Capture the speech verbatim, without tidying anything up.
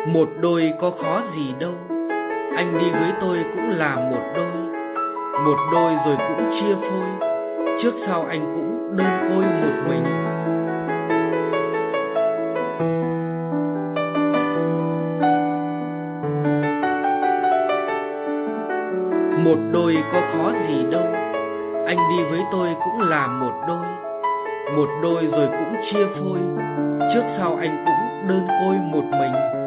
Một đôi có khó gì đâu, anh đi với tôi cũng là một đôi. Một đôi rồi cũng chia phôi, trước sau anh cũng đơn côi một mình. Một đôi có khó gì đâu, anh đi với tôi cũng là một đôi. Một đôi rồi cũng chia phôi, trước sau anh cũng đơn côi một mình.